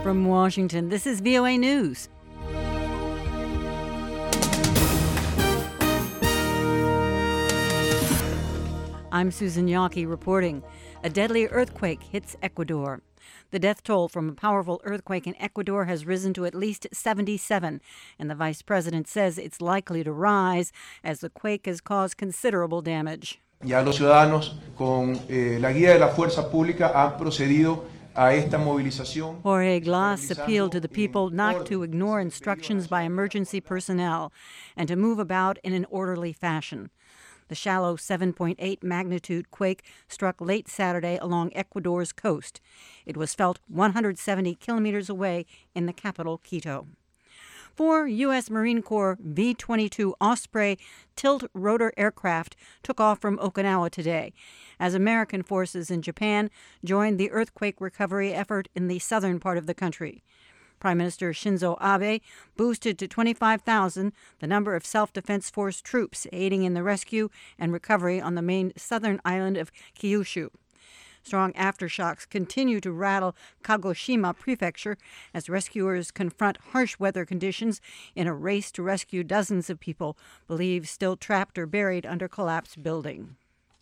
From Washington, this is VOA News. I'm Susan Yawkey reporting. A deadly earthquake hits Ecuador. The death toll from a powerful earthquake in Ecuador has risen to at least 77, and the vice president says it's likely to rise as the quake has caused considerable damage. Ya los ciudadanos con la guía de la fuerza pública han procedido a esta movilización. Jorge Glass appealed to the people not to ignore instructions by emergency personnel and to move about in an orderly fashion. The shallow 7.8 magnitude quake struck late Saturday along Ecuador's coast. It was felt 170 kilometers away in the capital, Quito. 4 U.S. Marine Corps V-22 Osprey tilt-rotor aircraft took off from Okinawa today as American forces in Japan joined the earthquake recovery effort in the southern part of the country. Prime Minister Shinzo Abe boosted to 25,000 the number of self-defense force troops aiding in the rescue and recovery on the main southern island of Kyushu. Strong aftershocks continue to rattle Kagoshima Prefecture as rescuers confront harsh weather conditions in a race to rescue dozens of people believed still trapped or buried under collapsed building.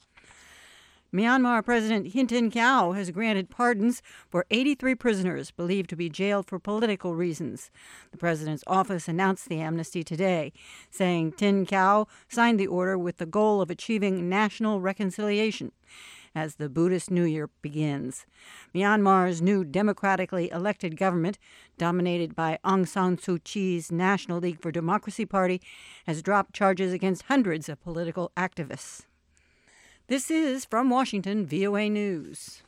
Myanmar President Hin Tin-Kyaw has granted pardons for 83 prisoners believed to be jailed for political reasons. The president's office announced the amnesty today, saying Tin-Kyaw signed the order with the goal of achieving national reconciliation as the Buddhist New Year begins. Myanmar's new democratically elected government, dominated by Aung San Suu Kyi's National League for Democracy Party, has dropped charges against hundreds of political activists. This is, from Washington, VOA News.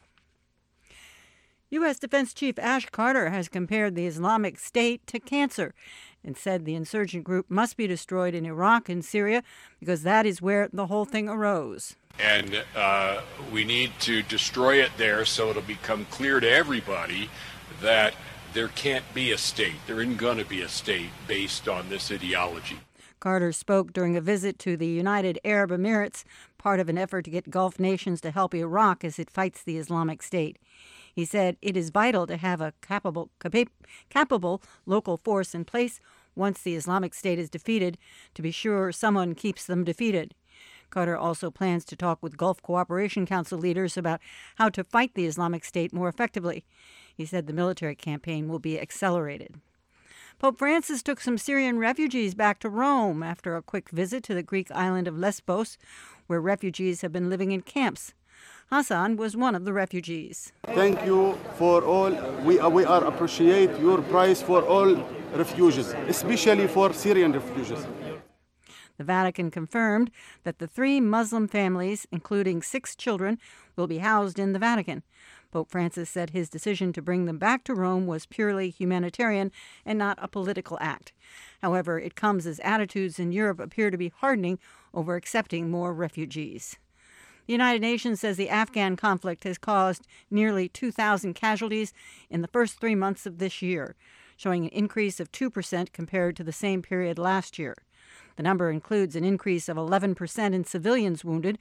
U.S. Defense Chief Ash Carter has compared the Islamic State to cancer and said the insurgent group must be destroyed in Iraq and Syria because that is where the whole thing arose. And we need to destroy it there so it'll become clear to everybody that there can't be a state. There isn't going to be a state based on this ideology. Carter spoke during a visit to the United Arab Emirates, part of an effort to get Gulf nations to help Iraq as it fights the Islamic State. He said it is vital to have a capable local force in place once the Islamic State is defeated to be sure someone keeps them defeated. Carter also plans to talk with Gulf Cooperation Council leaders about how to fight the Islamic State more effectively. He said the military campaign will be accelerated. Pope Francis took some Syrian refugees back to Rome after a quick visit to the Greek island of Lesbos, where refugees have been living in camps. Hassan was one of the refugees. Thank you for all. We are appreciate your price for all refugees, especially for Syrian refugees. The Vatican confirmed that the 3 Muslim families, including 6 children, will be housed in the Vatican. Pope Francis said his decision to bring them back to Rome was purely humanitarian and not a political act. However, it comes as attitudes in Europe appear to be hardening over accepting more refugees. The United Nations says the Afghan conflict has caused nearly 2,000 casualties in the first 3 months of this year, showing an increase of 2% compared to the same period last year. The number includes an increase of 11% in civilians wounded,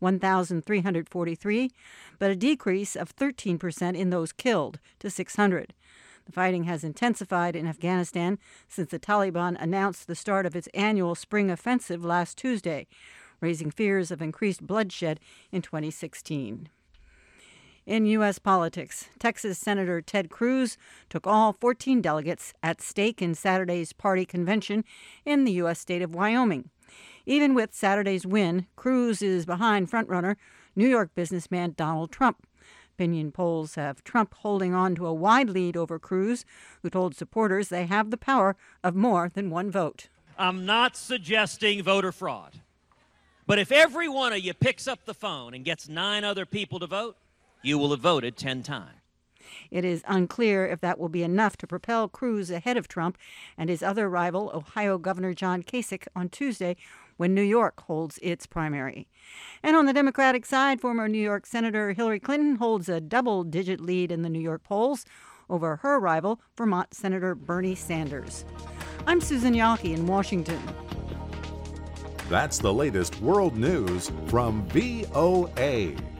1,343, but a decrease of 13% in those killed, to 600. The fighting has intensified in Afghanistan since the Taliban announced the start of its annual spring offensive last Tuesday, raising fears of increased bloodshed in 2016. In U.S. politics, Texas Senator Ted Cruz took all 14 delegates at stake in Saturday's party convention in the U.S. state of Wyoming. Even with Saturday's win, Cruz is behind frontrunner New York businessman Donald Trump. Opinion polls have Trump holding on to a wide lead over Cruz, who told supporters they have the power of more than one vote. I'm not suggesting voter fraud, but if every one of you picks up the phone and gets 9 other people to vote, you will have voted 10 times. It is unclear if that will be enough to propel Cruz ahead of Trump and his other rival, Ohio Governor John Kasich, on Tuesday when New York holds its primary. And on the Democratic side, former New York Senator Hillary Clinton holds a double-digit lead in the New York polls over her rival, Vermont Senator Bernie Sanders. I'm Susan Yawkey in Washington. That's the latest world news from VOA.